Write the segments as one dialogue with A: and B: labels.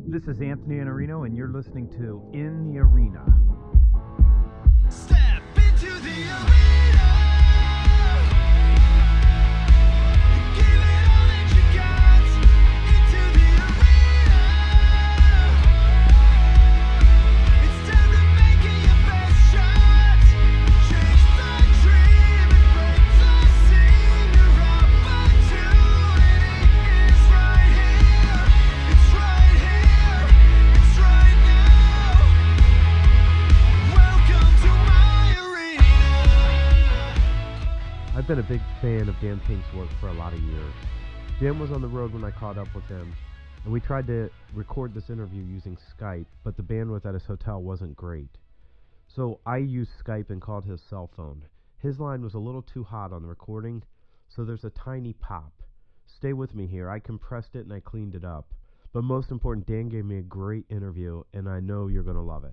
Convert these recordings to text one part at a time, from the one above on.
A: This is Anthony Iannarino, and you're listening to In the Arena.
B: Step into the arena. Give it all that you got. Into the arena. It's time to make it your best shot. Chase the dream and break the scene. Your opportunity is right here. It's right here. It's right now. Welcome to my arena.
A: I've been a big fan of Dan Pink's work for a lot of years. Dan was on the road when I caught up with him, and we tried to record this interview using Skype, but the bandwidth at his hotel wasn't great. So I used Skype and called his cell phone. His line was a little too hot on the recording, so there's a tiny pop. Stay with me here. I compressed it and I cleaned it up. But most important, Dan gave me a great interview, and I know you're going to love it.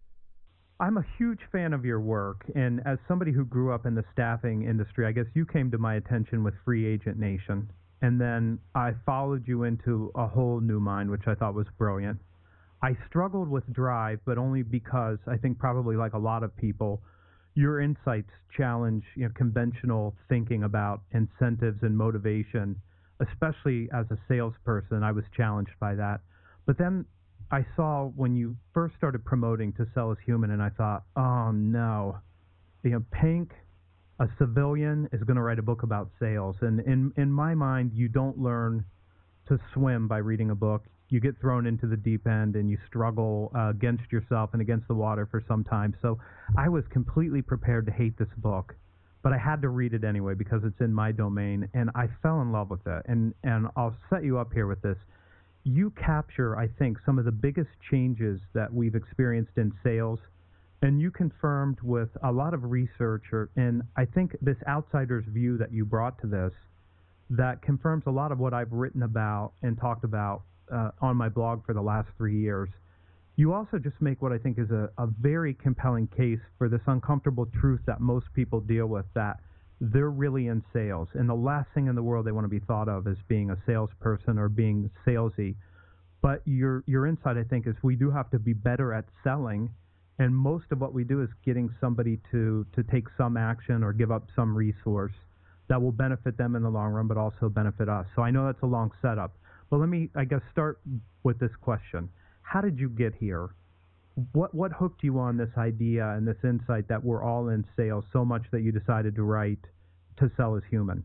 A: I'm a huge fan of your work, and as somebody who grew up in the staffing industry, I guess you came to my attention with Free Agent Nation, and then I followed you into a whole new mind, which I thought was brilliant. I struggled with Drive, but only because I think probably like a lot of people, your insights challenge conventional thinking about incentives and motivation, especially as a salesperson. I was challenged by that. But then I saw when you first started promoting To Sell Is Human, and I thought, oh no, Pink, a civilian, is going to write a book about sales. And in my mind, you don't learn to swim by reading a book. You get thrown into the deep end and you struggle against yourself and against the water for some time. So I was completely prepared to hate this book, but I had to read it anyway because it's in my domain, and I fell in love with it. And I'll set you up here with this. You capture, I think, some of the biggest changes that we've experienced in sales, and you confirmed with a lot of research, and I think this outsider's view that you brought to this, that confirms a lot of what I've written about and talked about on my blog for the last 3 years. You also just make what I think is a very compelling case for this uncomfortable truth that most people deal with, that they're really in sales, and the last thing in the world they want to be thought of is being a salesperson or being salesy. But your insight, I think, is we do have to be better at selling, and most of what we do is getting somebody to take some action or give up some resource that will benefit them in the long run, but also benefit us. So I know that's a long setup, but let me, I guess, start with this question. How did you get here? What hooked you on this idea and this insight that we're all in sales so much that you decided to write To Sell Is Human?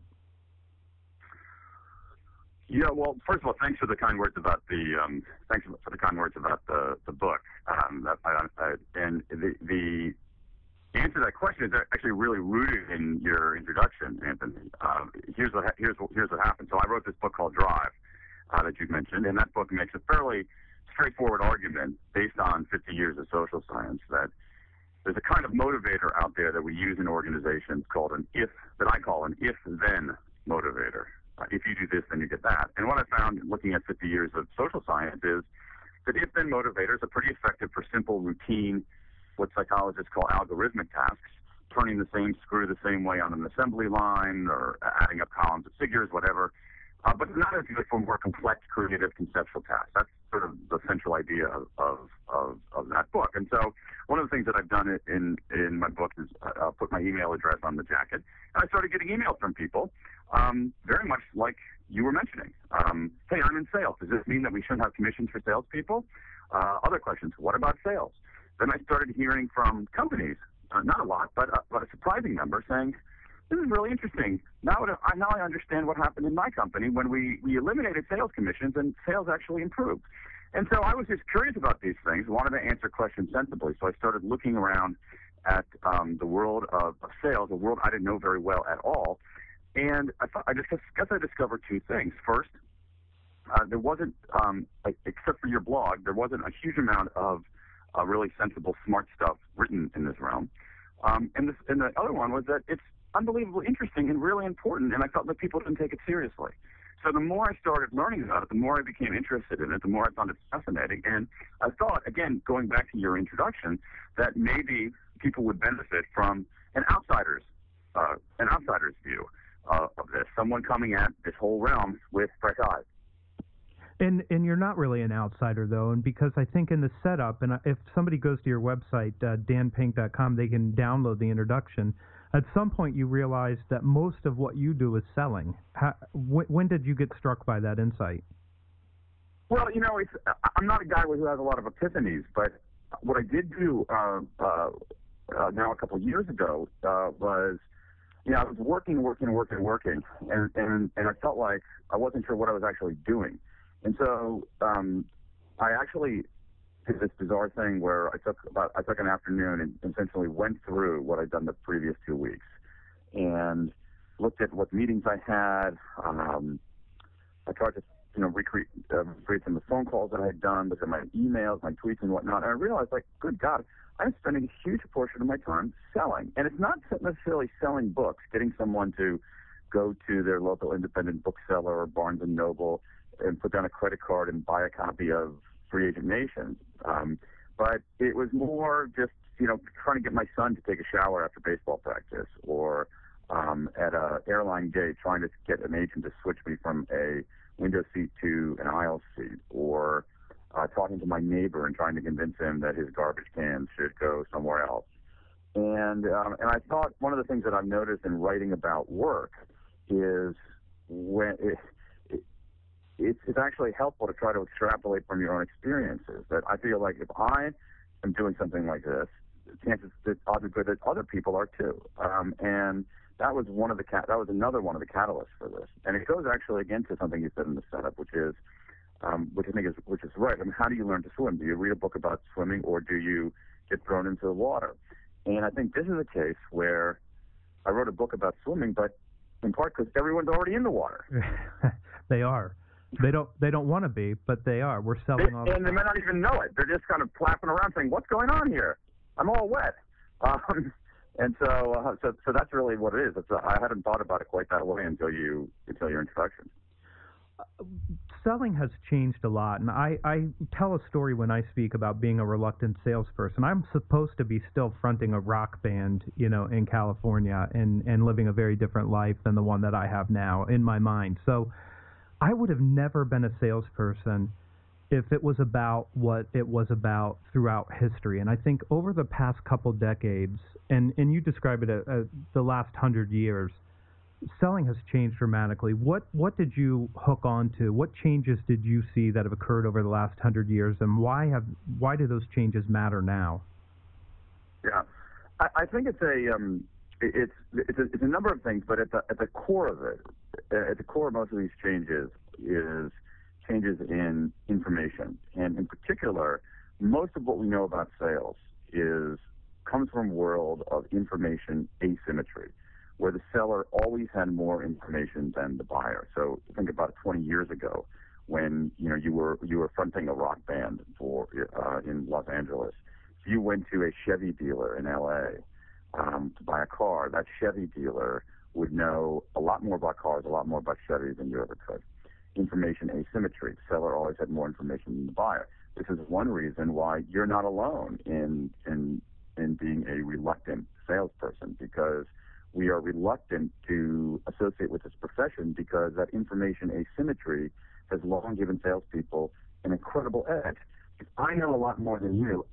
C: Yeah, well, first of all, thanks for the kind words about the book. And the answer to that question is actually really rooted in your introduction, Anthony. Here's what happened. So I wrote this book called Drive that you mentioned, and that book makes a fairly straightforward argument based on 50 years of social science that there's a kind of motivator out there that we use in organizations called that I call an if-then motivator. If you do this, then you get that. And what I found looking at 50 years of social science is that if-then motivators are pretty effective for simple, routine, what psychologists call algorithmic tasks, turning the same screw the same way on an assembly line or adding up columns of figures, whatever. But it's not as good for more complex, creative, conceptual tasks. That's sort of the central idea of that book. And so one of the things that I've done in my book is I'll put my email address on the jacket. And I started getting emails from people, very much like you were mentioning. Hey, I'm in sales. Does this mean that we shouldn't have commissions for salespeople? Other questions. What about sales? Then I started hearing from companies, not a lot, but a surprising number, saying, this is really interesting. Now I understand what happened in my company when we eliminated sales commissions and sales actually improved. And so I was just curious about these things, wanted to answer questions sensibly. So I started looking around at the world of sales, a world I didn't know very well at all. And I discovered two things. First, there wasn't, except for your blog, there wasn't a huge amount of really sensible, smart stuff written in this realm. And the other one was that it's unbelievably interesting and really important, and I felt that people didn't take it seriously. So the more I started learning about it, the more I became interested in it, the more I found it fascinating. And I thought, again, going back to your introduction, that maybe people would benefit from an outsider's view of this, someone coming at this whole realm with fresh eyes.
D: And you're not really an outsider, though, and because I think in the setup, and if somebody goes to your website, danpink.com, they can download the introduction. At some point, you realize that most of what you do is selling. When did you get struck by that insight?
C: Well, I'm not a guy who has a lot of epiphanies, but what I did do now a couple of years ago was, I was working, and I felt like I wasn't sure what I was actually doing. And so I actually did this bizarre thing where I took an afternoon and essentially went through what I'd done the previous 2 weeks and looked at what meetings I had. I tried to recreate some of the phone calls that I had done, look at my emails, my tweets and whatnot, and I realized, like, good God, I'm spending a huge portion of my time selling. And it's not necessarily selling books, getting someone to go to their local independent bookseller or Barnes & Noble and put down a credit card and buy a copy of Free Agent Nation. But it was more just, trying to get my son to take a shower after baseball practice, or at an airline gate trying to get an agent to switch me from a window seat to an aisle seat, or talking to my neighbor and trying to convince him that his garbage cans should go somewhere else. And I thought one of the things that I've noticed in writing about work is when it's actually helpful to try to extrapolate from your own experiences. That I feel like if I am doing something like this, chances that odds are good that other people are too. And that was another one of the catalysts for this. And it goes actually again to something you said in the setup, which is right. I mean, how do you learn to swim? Do you read a book about swimming, or do you get thrown into the water? And I think this is a case where I wrote a book about swimming, but in part because everyone's already in the water.
D: They are. They don't want to be, but they are. We're selling all the time.
C: And they might not even know it. They're just kind of flapping around saying, "What's going on here? I'm all wet." And so that's really what it is. I hadn't thought about it quite that way until your introduction.
D: Selling has changed a lot, and I tell a story when I speak about being a reluctant salesperson. I'm supposed to be still fronting a rock band, in California, and living a very different life than the one that I have now in my mind. So I would have never been a salesperson if it was about what it was about throughout history. And I think over the past couple decades, and you describe it as the last 100 years, selling has changed dramatically. What did you hook on to? What changes did you see that have occurred over the last 100 years, and why do those changes matter now?
C: Yeah, I think it's a number of things, but at the core of it, at the core of most of these changes is changes in information, and in particular, most of what we know about sales comes from a world of information asymmetry, where the seller always had more information than the buyer. So think about 20 years ago, when you were fronting a rock band in Los Angeles. If you went to a Chevy dealer in LA to buy a car, that Chevy dealer would know a lot more about cars, a lot more about Chevys than you ever could. Information asymmetry. The seller always had more information than the buyer. This is one reason why you're not alone in being a reluctant salesperson, because we are reluctant to associate with this profession because that information asymmetry has long given salespeople an incredible edge. If I know a lot more than you,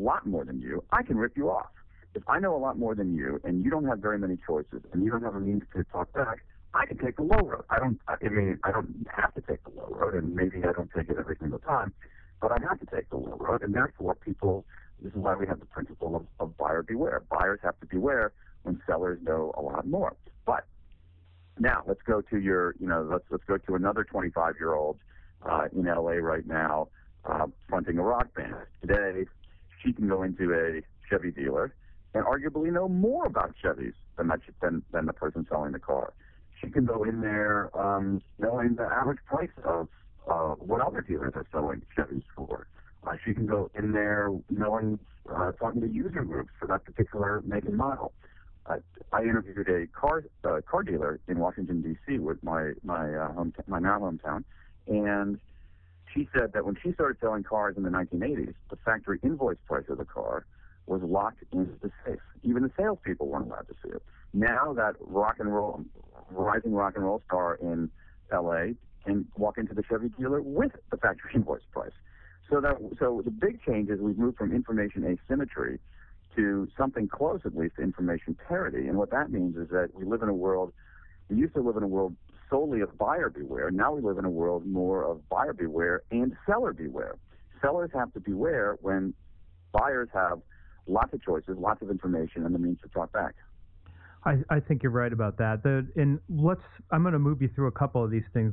C: I can rip you off. If I know a lot more than you and you don't have very many choices and you don't have a means to talk back, I can take the low road. I don't have to take the low road, and maybe I don't take it every single time, but I have to take the low road, and therefore this is why we have the principle of buyer beware. Buyers have to beware when sellers know a lot more. But now let's go to let's go to another 25-year-old in LA right now, fronting a rock band. Today, she can go into a Chevy dealer and arguably know more about Chevys than the person selling the car. She can go in there knowing the average price of what other dealers are selling Chevys for. She can go in there knowing, talking to user groups for that particular make and model. I interviewed a car dealer in Washington, D.C. with my now hometown, and she said that when she started selling cars in the 1980s, the factory invoice price of the car was locked into the safe. Even the salespeople weren't allowed to see it. Now that rising rock and roll star in L.A. can walk into the Chevy dealer with the factory invoice price. So the big change is we've moved from information asymmetry to something close, at least, to information parity. And what that means is that we used to live in a world solely of buyer beware. Now we live in a world more of buyer beware and seller beware. Sellers have to beware when buyers have lots of choices, lots of information, and the means to talk back.
D: I think you're right about that. I'm going to move you through a couple of these things.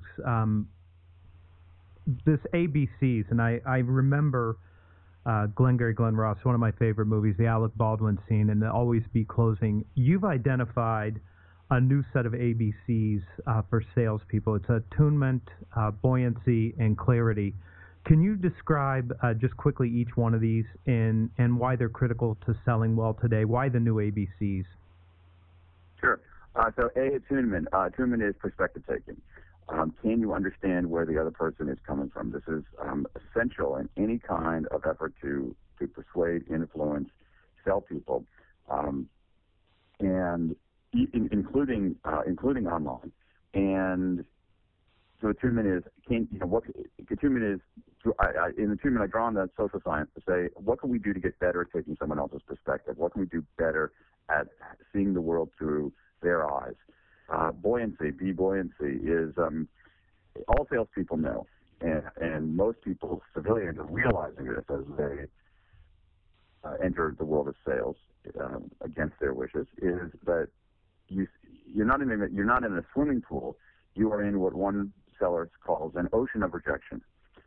D: This ABCs, and I remember Glengarry Glen Ross, one of my favorite movies, the Alec Baldwin scene, and the Always Be Closing. You've identified a new set of ABCs for salespeople. It's attunement, buoyancy, and clarity. Can you describe just quickly each one of these and why they're critical to selling well today? Why the new ABCs?
C: Sure. So attunement. Attunement is perspective taking. Can you understand where the other person is coming from? This is essential in any kind of effort to persuade, influence, sell people, and including online. And so attunement is in attunement I draw on the social science to say, what can we do to get better at taking someone else's perspective? What can we do better at seeing the world through their eyes? Buoyancy is all salespeople know, and most people, civilians, are realizing this as they enter the world of sales against their wishes. Is that you're not in a swimming pool. You are in what one seller calls an ocean of rejection.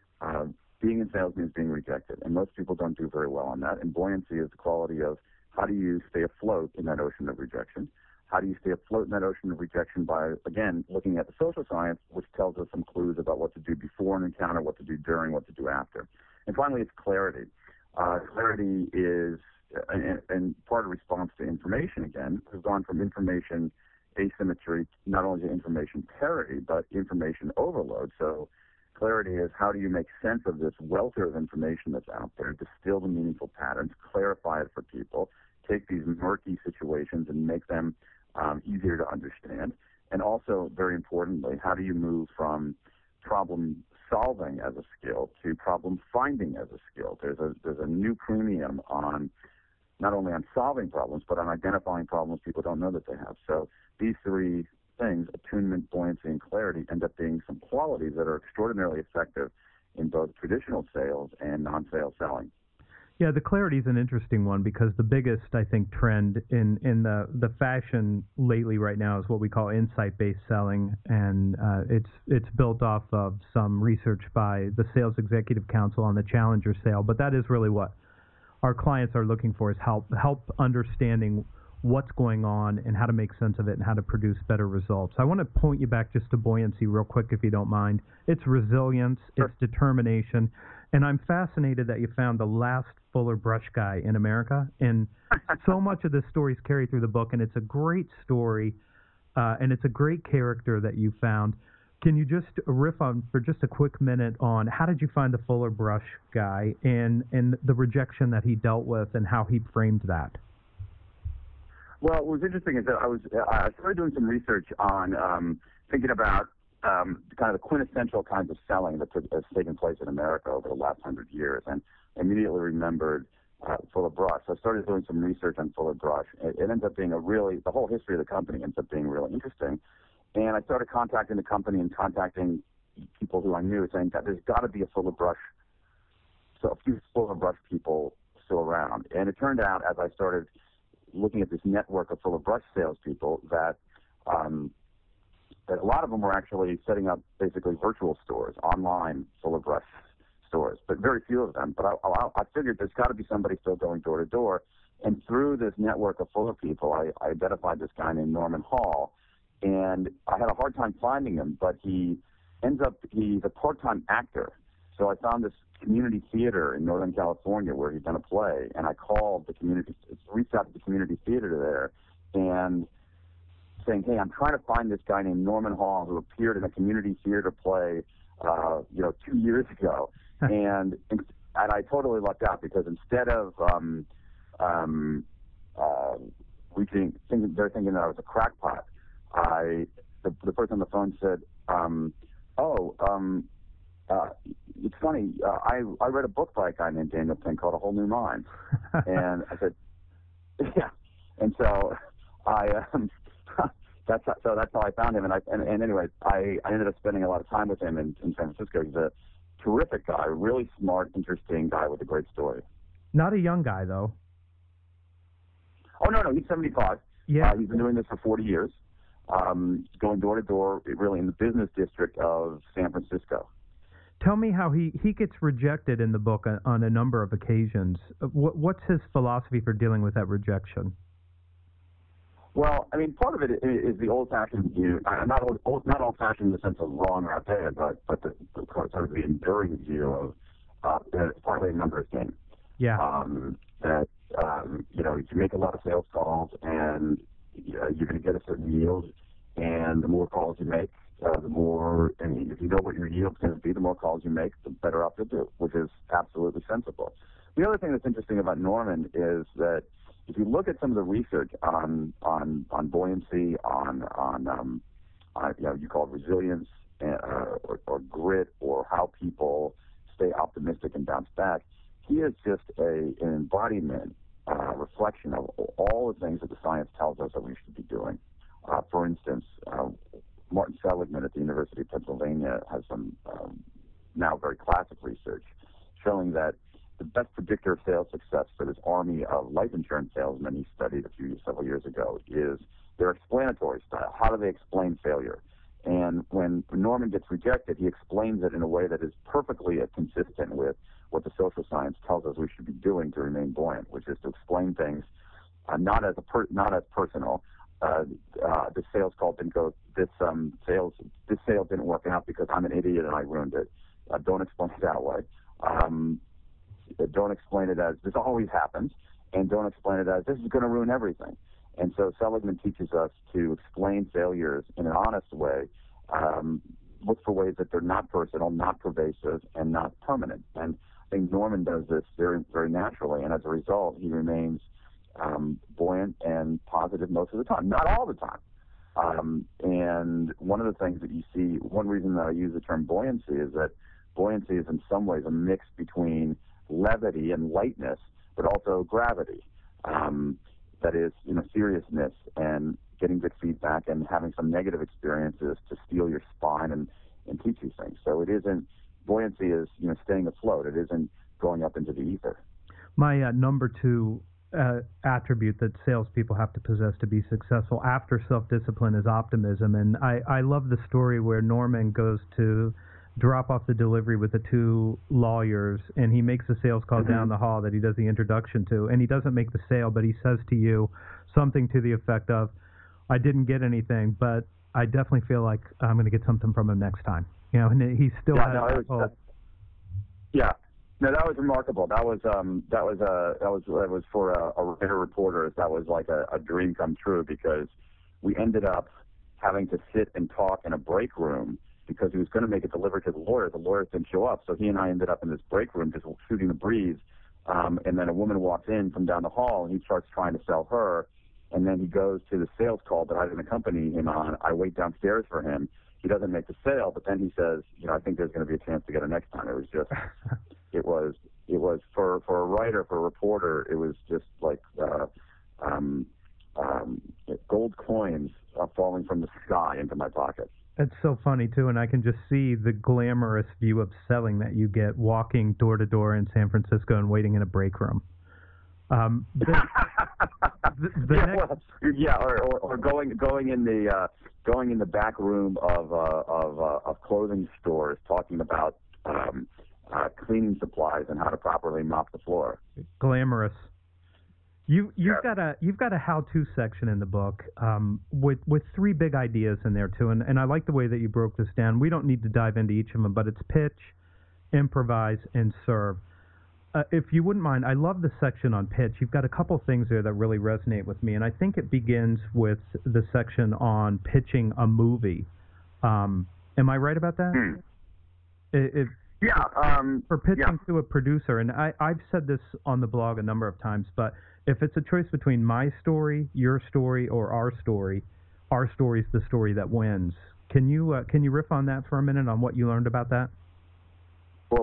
C: Being in sales means being rejected, and most people don't do very well on that. And buoyancy is the quality of how do you stay afloat in that ocean of rejection. How do you stay afloat in that ocean of rejection by, again, looking at the social science, which tells us some clues about what to do before an encounter, what to do during, what to do after. And finally, it's clarity. Clarity is, and part of response to information, again, has gone from information asymmetry not only to information parity, but information overload. So clarity is how do you make sense of this welter of information that's out there, distill the meaningful patterns, clarify it for people, take these murky situations and make them easier to understand. And also, very importantly, how do you move from problem solving as a skill to problem finding as a skill? There's a new premium on not only on solving problems, but on identifying problems people don't know that they have. So these three things, attunement, buoyancy, and clarity, end up being some qualities that are extraordinarily effective in both traditional sales and non-sales selling.
D: Yeah, the clarity is an interesting one because the biggest, I think, trend in the fashion lately right now is what we call insight-based selling, and it's built off of some research by the Sales Executive Council on the Challenger sale. But that is really what our clients are looking for, is help understanding what's going on and how to make sense of it and how to produce better results. I want to point you back just to buoyancy real quick, if you don't mind. It's resilience,
C: Sure.
D: It's determination, and I'm fascinated that you found the last Fuller Brush guy in America, and so much of this story is carried through the book, and it's a great story, and it's a great character that you found. Can you just riff on, for just a quick minute, on how did you find the Fuller Brush guy and the rejection that he dealt with and how he framed that?
C: Well, what was interesting is that I started doing some research on thinking about kind of the quintessential kinds of selling that has taken place in America over the last 100 years, and immediately remembered Fuller Brush. So I started doing some research on Fuller Brush. It ends up being the whole history of the company ends up being really interesting. And I started contacting the company and contacting people who I knew, saying that there's got to be a Fuller Brush, so a few Fuller Brush people still around. And it turned out, as I started looking at this network of Fuller Brush salespeople, that a lot of them were actually setting up basically virtual stores, online Fuller Brush stores, but very few of them. But I figured there's got to be somebody still going door to door. And through this network of Fuller people, I identified this guy named Norman Hall. And I had a hard time finding him, but he's a part-time actor. So I found this community theater in Northern California where he'd done a play, and I called reached out to the community theater there, and saying, hey, I'm trying to find this guy named Norman Hall who appeared in a community theater play, 2 years ago. and I totally lucked out because instead of they're thinking that I was a crackpot, the person on the phone said, Oh, it's funny. I read a book by a guy named Daniel Pink called A Whole New Mind, and I said, yeah. And so that's how I found him. And anyway, I ended up spending a lot of time with him in San Francisco. He's a terrific guy, really smart, interesting guy with a great story.
D: Not a young guy though.
C: Oh no, he's 75.
D: Yeah.
C: He's been doing this for 40 years, going door to door, really in the business district of San Francisco.
D: Tell me how he gets rejected in the book on a number of occasions. What's his philosophy for dealing with that rejection?
C: Well, I mean, part of it is the old-fashioned view, not old-fashioned in the sense of wrong or outdated, but the sort of the enduring view of that it's partly a numbers game.
D: Yeah.
C: That you make a lot of sales calls, and you're going to get a certain yield, and the more calls you make, the more, and if you know what your yield's going to be, the more calls you make, the better off you'll do, which is absolutely sensible. The other thing that's interesting about Norman is that if you look at some of the research on buoyancy, on you call it resilience or grit, or how people stay optimistic and bounce back, he is just an embodiment, reflection of all the things that the science tells us that we should be doing. For instance, Martin Seligman at the University of Pennsylvania has some now very classic research showing that the best predictor of sales success for this army of life insurance salesmen he studied several years ago is their explanatory style. How do they explain failure? And when Norman gets rejected, he explains it in a way that is perfectly consistent with what the social science tells us we should be doing to remain buoyant, which is to explain things not as personal. This sales call didn't go. This sale didn't work out because I'm an idiot and I ruined it. Don't explain it that way. Don't explain it as this always happens, and don't explain it as this is going to ruin everything. And so Seligman teaches us to explain failures in an honest way, look for ways that they're not personal, not pervasive, and not permanent. And I think Norman does this very, very naturally, and as a result, he remains buoyant and positive most of the time, not all the time. And one of the things that you see, one reason that I use the term buoyancy is that buoyancy is in some ways a mix between levity and lightness, but also gravity. That is, seriousness and getting good feedback and having some negative experiences to steel your spine and teach you things. So it isn't, buoyancy is, staying afloat. It isn't going up into the ether.
D: My number two attribute that salespeople have to possess to be successful after self-discipline is optimism. And I love the story where Norman goes to drop off the delivery with the two lawyers, and he makes a sales call down the hall that he does the introduction to, and he doesn't make the sale, but he says to you something to the effect of, I didn't get anything, but I definitely feel like I'm going to get something from him next time. And he still has that hope.
C: Yeah. No, that was remarkable. That was for a writer reporter. That was like a dream come true, because we ended up having to sit and talk in a break room because he was going to make it delivered to the lawyer. The lawyers didn't show up, so he and I ended up in this break room just shooting the breeze. And then a woman walks in from down the hall, and he starts trying to sell her. And then he goes to the sales call that I didn't accompany him on. I wait downstairs for him. He doesn't make the sale, but then he says, I think there's going to be a chance to get it next time. It was just, it was for a writer, for a reporter, it was just like gold coins falling from the sky into my pocket.
D: It's so funny, too, and I can just see the glamorous view of selling that you get walking door to door in San Francisco and waiting in a break room. Or going in the back room of clothing stores, talking about cleaning supplies and how to properly mop the floor. Glamorous. You've got a how-to section in the book with three big ideas in there too, and I like the way that you broke this down. We don't need to dive into each of them, but it's pitch, improvise, and serve. If you wouldn't mind, I love the section on pitch. You've got a couple things there that really resonate with me, and I think it begins with the section on pitching a movie. Am I right about that? For pitching to a producer, and I've said this on the blog a number of times, but if it's a choice between my story, your story, or our story is the story that wins. Can you riff on that for a minute on what you learned about that?
C: Well,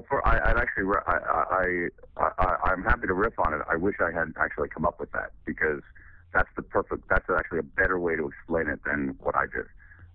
C: I'm happy to riff on it. I wish I had actually come up with that, because that's actually a better way to explain it than what I did.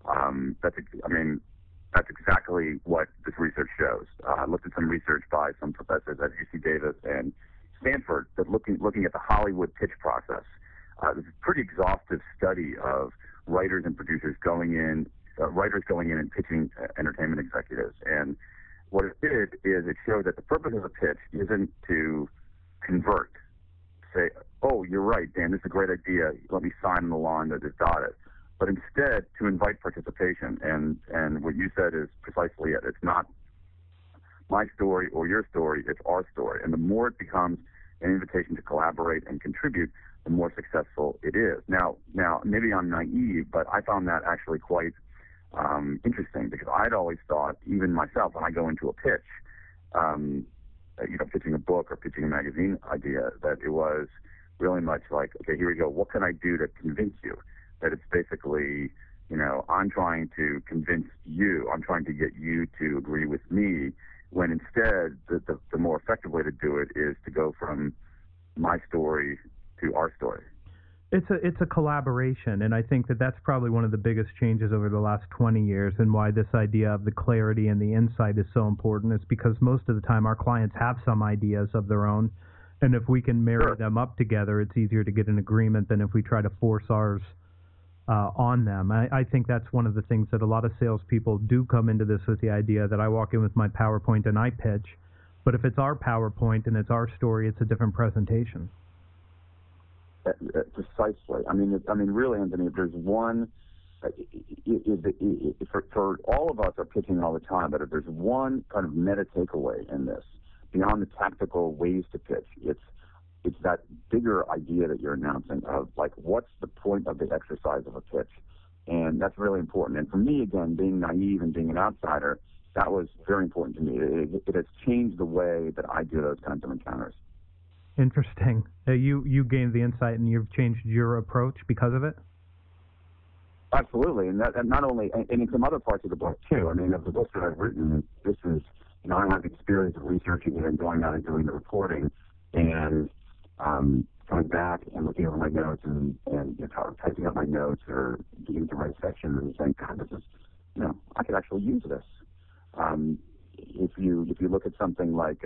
C: That's exactly what this research shows. I looked at some research by some professors at UC Davis and Stanford that looking at the Hollywood pitch process. It's a pretty exhaustive study of writers and producers going in and pitching entertainment executives. And what it did is it showed that the purpose of a pitch isn't to convert, say, oh, you're right, Dan, this is a great idea, let me sign on the line that is dotted, but instead to invite participation. And what you said is precisely it. It's not my story or your story, it's our story. And the more it becomes an invitation to collaborate and contribute, the more successful it is. Now, maybe I'm naive, but I found that actually quite interesting, because I'd always thought, even myself, when I go into a pitch, pitching a book or pitching a magazine idea, that it was really much like, okay, here we go. What can I do to convince you? That it's basically, I'm trying to convince you. I'm trying to get you to agree with me, when instead the more effective way to do it is to go from my story to our story.
D: It's a collaboration, and I think that that's probably one of the biggest changes over the last 20 years, and why this idea of the clarity and the insight is so important. Is because most of the time our clients have some ideas of their own, and if we can marry them up together, it's easier to get an agreement than if we try to force ours on them. I think that's one of the things that a lot of salespeople do come into this with, the idea that I walk in with my PowerPoint and I pitch, but if it's our PowerPoint and it's our story, it's a different presentation.
C: Precisely. I mean, really, Anthony, if there's one, for all of us are pitching all the time, but if there's one kind of meta takeaway in this, beyond the tactical ways to pitch, it's that bigger idea that you're announcing of, like, what's the point of the exercise of a pitch? And that's really important. And for me, again, being naive and being an outsider, that was very important to me. It has changed the way that I do those kinds of encounters.
D: Interesting. You gained the insight, and you've changed your approach because of it?
C: Absolutely, and not only, and in some other parts of the book too. I mean, of the books that I've written, this is, I have experience of researching it and going out and doing the reporting, and coming back and looking over my notes and typing up my notes or getting to write sections and saying, God, this is, I could actually use this. If you look at something like,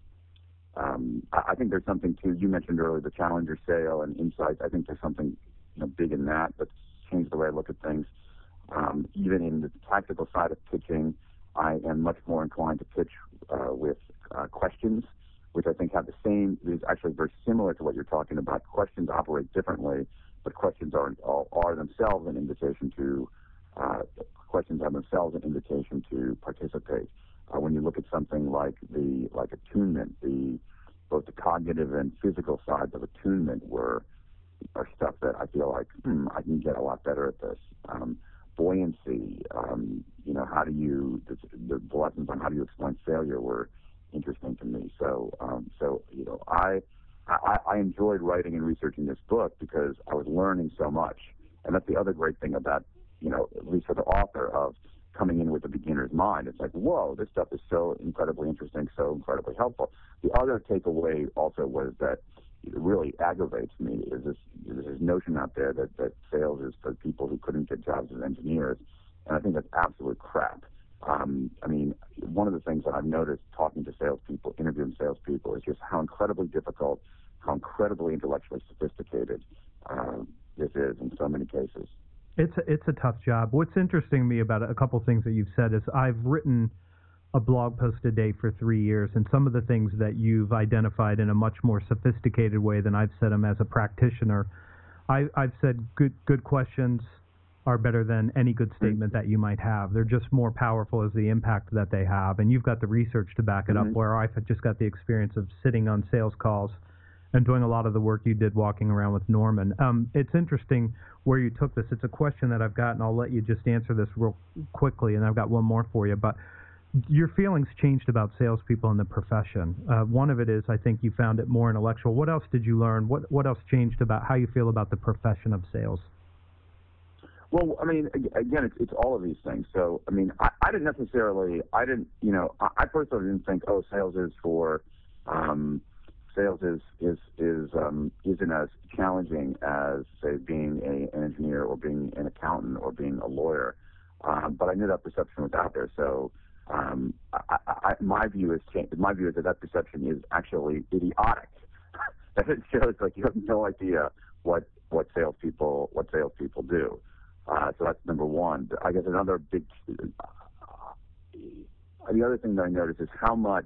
C: I think there's something too. You mentioned earlier the Challenger sale and insights. I think there's something big in that that's changed the way I look at things. Even in the tactical side of pitching, I am much more inclined to pitch with questions, which I think have the same. Is actually very similar to what you're talking about. Questions operate differently, but questions are themselves an invitation to participate. When you look at something like attunement, both the cognitive and physical sides of attunement are stuff that I feel like I can get a lot better at this. Buoyancy, how do you the lessons on how do you explain failure were interesting to me. So I enjoyed writing and researching this book because I was learning so much, and that's the other great thing about at least for the author, of coming in with a beginner's mind. It's like, whoa, this stuff is so incredibly interesting, so incredibly helpful. The other takeaway also was that it really aggravates me is this notion out there that sales is for people who couldn't get jobs as engineers, and I think that's absolute crap. One of the things that I've noticed talking to salespeople, interviewing salespeople, is just how incredibly difficult, how incredibly intellectually sophisticated this is in so many cases.
D: It's a tough job. What's interesting to me about a couple things that you've said is I've written a blog post a day for 3 years, and some of the things that you've identified in a much more sophisticated way than I've said them as a practitioner. I've said good questions are better than any good statement that you might have. They're just more powerful as the impact that they have, and you've got the research to back it up, where I've just got the experience of sitting on sales calls and doing a lot of the work you did walking around with Norman. It's interesting where you took this. It's a question that I've got, and I'll let you just answer this real quickly, and I've got one more for you. But your feelings changed about salespeople in the profession. One of it is I think you found it more intellectual. What else did you learn? What else changed about how you feel about the profession of sales?
C: Well, I mean, again, it's all of these things. So, I mean, I didn't necessarily, I personally didn't think, sales is for, sales isn't as challenging as, say, being an engineer or being an accountant or being a lawyer. But I knew that perception was out there. So, my view is that perception is actually idiotic. That it shows like you have no idea what salespeople do. So that's number one. I guess another big, the other thing that I noticed is how much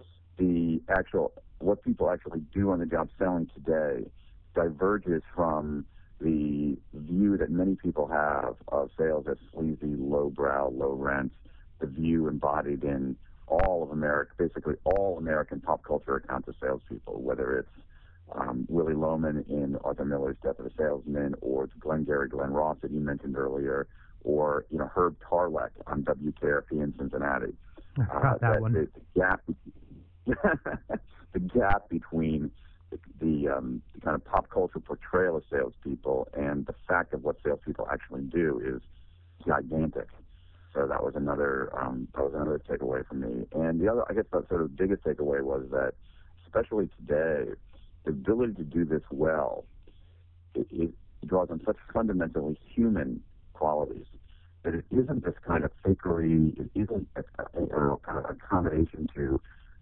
C: what people actually do on the job selling today diverges from the view that many people have of sales as sleazy, lowbrow, low rent, the view embodied in all of America, basically all American pop culture accounts of salespeople, whether it's Willie Loman in Arthur Miller's Death of a Salesman, or Glengarry Glen Ross that you mentioned earlier, or Herb Tarlek on WKRP in Cincinnati.
D: I forgot that one.
C: The gap between the kind of pop culture portrayal of salespeople and the fact of what salespeople actually do is gigantic. So that was another takeaway from me. And the other, I guess, the sort of biggest takeaway was that, especially today, the ability to do this well, it draws on such fundamentally human qualities that it isn't this kind of fakery, it isn't a kind of accommodation to,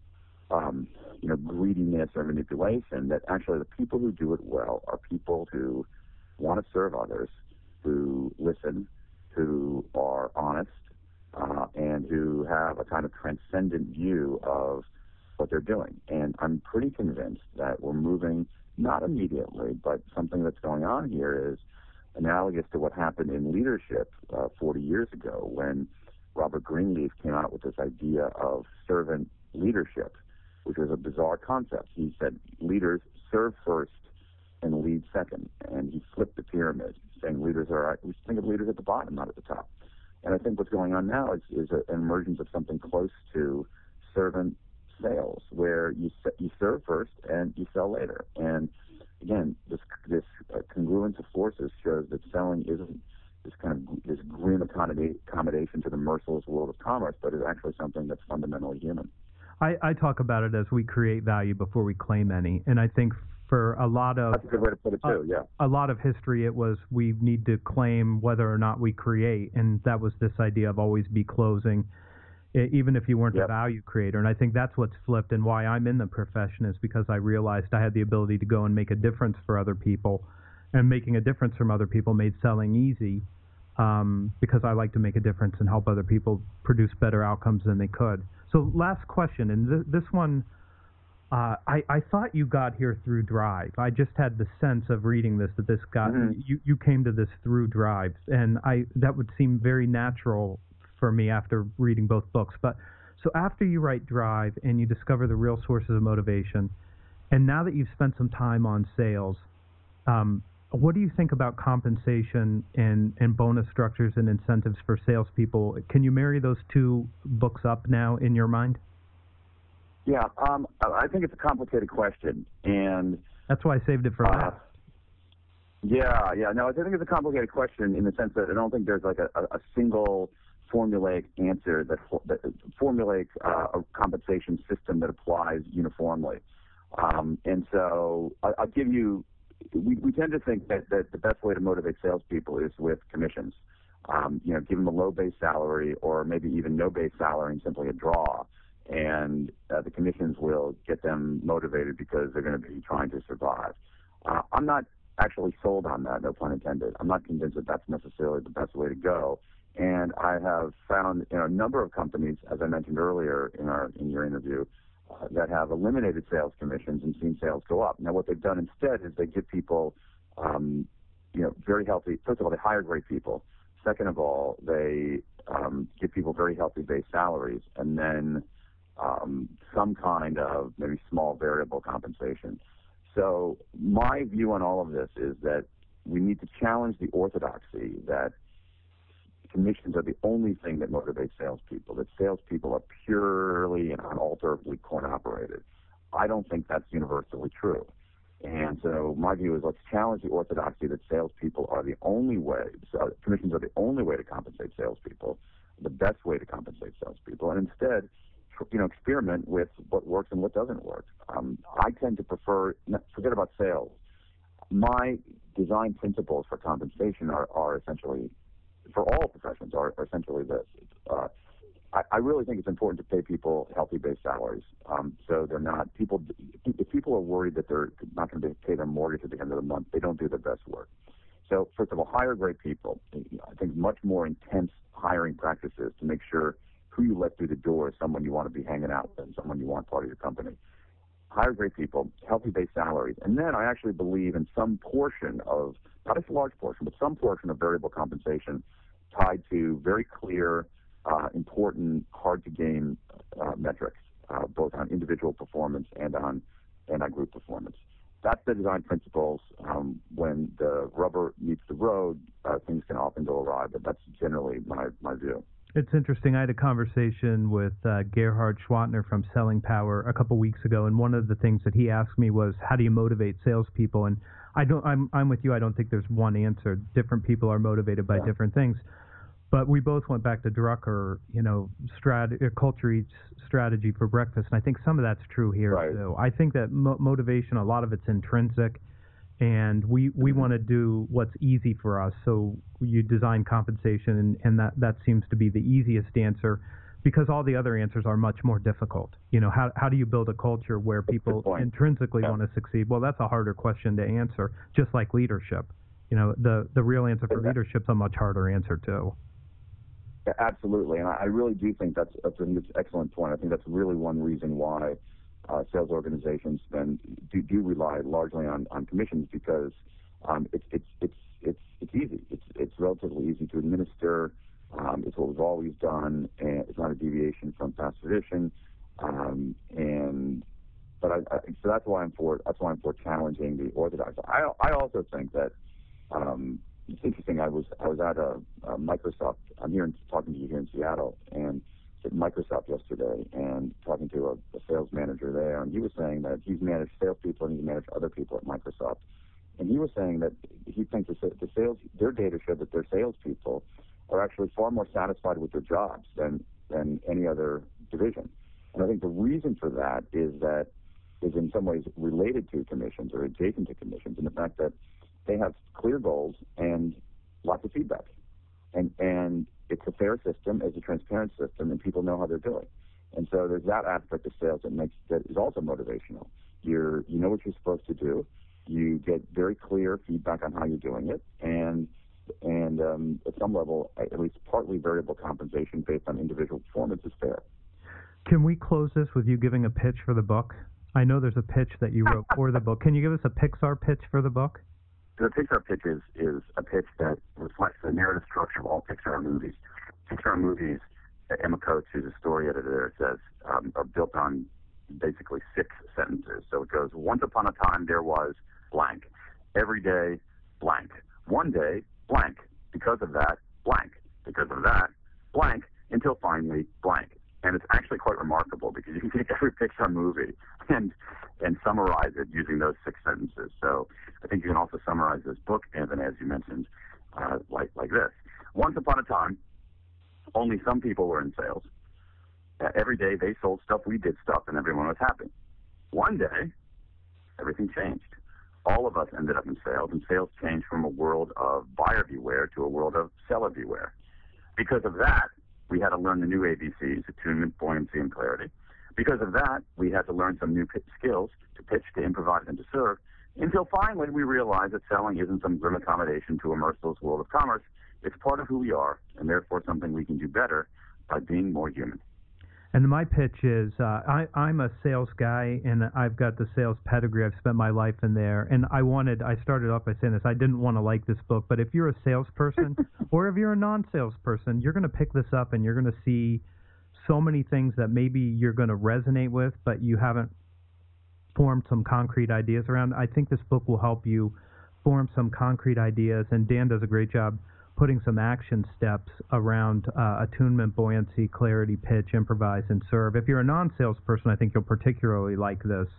C: greediness or manipulation, that actually the people who do it well are people who want to serve others, who listen, who are honest, and who have a kind of transcendent view of what they're doing. And I'm pretty convinced that we're moving, not immediately, but something that's going on here is analogous to what happened in leadership 40 years ago when Robert Greenleaf came out with this idea of servant leadership, which was a bizarre concept. He said leaders serve first and lead second, and he flipped the pyramid, saying we think of leaders at the bottom, not at the top. And I think what's going on now is an emergence of something close to servant sales, where you serve first and you sell later. And again, this congruence of forces shows that selling isn't this grim accommodation to the merciless world of commerce, but is actually something that's fundamentally human.
D: I talk about it as we create value before we claim any, and I think for a lot of
C: that's a good way to put it too. Yeah,
D: a lot of history it was we need to claim whether or not we create, and that was this idea of always be closing, even if you weren't a value creator. And I think that's what's flipped, and why I'm in the profession is because I realized I had the ability to go and make a difference for other people, and making a difference from other people made selling easy, because I like to make a difference and help other people produce better outcomes than they could. So last question, and this one, I thought you got here through Drive. I just had the sense of reading this that this got you came to this through Drive, and that would seem very natural for me after reading both books. But so after you write Drive and you discover the real sources of motivation, and now that you've spent some time on sales, what do you think about compensation and bonus structures and incentives for salespeople? Can you marry those two books up now in your mind?
C: Yeah, I think it's a complicated question, and
D: that's why I saved it for last.
C: Yeah. No, I think it's a complicated question in the sense that I don't think there's like a single formulaic answer a compensation system that applies uniformly. And so I'll give you. We tend to think that the best way to motivate salespeople is with commissions. Give them a low base salary or maybe even no base salary and simply a draw, and the commissions will get them motivated because they're going to be trying to survive. I'm not actually sold on that, no pun intended. I'm not convinced that that's necessarily the best way to go. And I have found a number of companies, as I mentioned earlier in your interview, that have eliminated sales commissions and seen sales go up. Now, what they've done instead is they give people, very healthy. First of all, they hire great people. Second of all, they give people very healthy base salaries, and then some kind of maybe small variable compensation. So my view on all of this is that we need to challenge the orthodoxy that commissions are the only thing that motivates salespeople, that salespeople are purely and unalterably coin-operated. I don't think that's universally true. And so my view is let's challenge the orthodoxy that salespeople are the only way, commissions are the only way to compensate salespeople, the best way to compensate salespeople, and instead, experiment with what works and what doesn't work. I tend to prefer, forget about sales. My design principles for compensation are essentially, for all professions, are essentially this. I really think it's important to pay people healthy base salaries. So they're not, if people are worried that they're not going to pay their mortgage at the end of the month, they don't do their best work. So first of all, hire great people. I think much more intense hiring practices to make sure who you let through the door is someone you want to be hanging out with and someone you want part of your company. Hire great people, healthy base salaries. And then I actually believe in some portion of, not a large portion, but some portion of variable compensation tied to very clear, important, hard-to-gain metrics, both on individual performance and on group performance. That's the design principles. When the rubber meets the road, things can often go awry, but that's generally my view.
D: It's interesting. I had a conversation with Gerhard Schwantner from Selling Power a couple weeks ago, and one of the things that he asked me was, how do you motivate salespeople? And I'm with you. I don't think there's one answer. Different people are motivated by different things. But we both went back to Drucker, culture eats strategy for breakfast, and I think some of that's true here too. I think that motivation, a lot of it's intrinsic, and we want to do what's easy for us. So you design compensation, and that seems to be the easiest answer, because all the other answers are much more difficult. How do you build a culture where people intrinsically want to succeed? Well, that's a harder question to answer, just like leadership. The real answer for leadership is a much harder answer too.
C: Absolutely, and I really do think that's an excellent point. I think that's really one reason why sales organizations then do rely largely on commissions, because it's easy. It's relatively easy to administer. It's what we've always done, and it's not a deviation from past tradition. So that's why I'm for challenging the orthodox. I also think that. It's interesting. I was at a Microsoft. I'm talking to you here in Seattle, and at Microsoft yesterday, and talking to a sales manager there, and he was saying that he's managed salespeople and he's managed other people at Microsoft, and he was saying that he thinks their data show that their salespeople are actually far more satisfied with their jobs than any other division, and I think the reason for that is in some ways related to commissions or adjacent to commissions, and the fact that they have clear goals and lots of feedback, and it's a fair system, it's a transparent system, and people know how they're doing. And so there's that aspect of sales that is also motivational. You know what you're supposed to do. You get very clear feedback on how you're doing it, and at some level, at least partly variable compensation based on individual performance is fair.
D: Can we close this with you giving a pitch for the book? I know there's a pitch that you wrote for the book. Can you give us a Pixar pitch for the book?
C: The Pixar pitch is a pitch that reflects the narrative structure of all Pixar movies. Pixar movies, Emma Coates, who's a story editor, says are built on basically 6 sentences. So it goes, once upon a time there was blank. Every day, blank. One day, blank. Because of that, blank. Because of that, blank. Until finally, blank. And it's actually quite remarkable, because you can take every Pixar movie and summarize it using those 6 sentences. So I think you can also summarize this book, Anthony, as you mentioned, like this. Once upon a time, only some people were in sales. Every day they sold stuff, we did stuff, and everyone was happy. One day, everything changed. All of us ended up in sales, and sales changed from a world of buyer beware to a world of seller beware. Because of that, we had to learn the new ABCs, attunement, buoyancy, and clarity. Because of that, we had to learn some new skills to pitch, to improvise, and to serve, until finally we realized that selling isn't some grim accommodation to a merciless world of commerce. It's part of who we are, and therefore something we can do better by being more human.
D: And my pitch is, I'm a sales guy, and I've got the sales pedigree. I've spent my life in there. And I started off by saying this, I didn't want to like this book, but if you're a salesperson or if you're a non-salesperson, you're going to pick this up and you're going to see so many things that maybe you're going to resonate with, but you haven't formed some concrete ideas around. I think this book will help you form some concrete ideas, and Dan does a great job putting some action steps around attunement, buoyancy, clarity, pitch, improvise, and serve. If you're a non-salesperson, I think you'll particularly like this.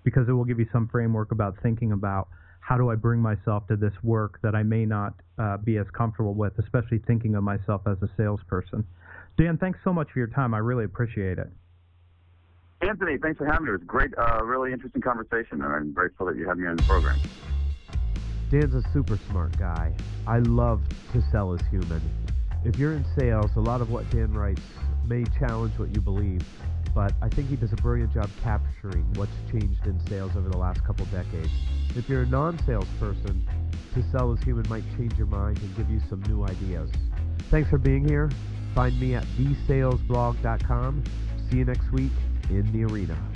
D: because it will give you some framework about thinking about how do I bring myself to this work that I may not be as comfortable with, especially thinking of myself as a salesperson. Dan, thanks so much for your time. I really appreciate it.
C: Anthony, thanks for having me. It was a great, really interesting conversation, and I'm grateful that you had me on the program.
A: Dan's a super smart guy. I love to sell as human. If you're in sales, a lot of what Dan writes may challenge what you believe, but I think he does a brilliant job capturing what's changed in sales over the last couple decades. If you're a non-sales person, to sell as human might change your mind and give you some new ideas. Thanks for being here. Find me at thesalesblog.com. See you next week in the arena.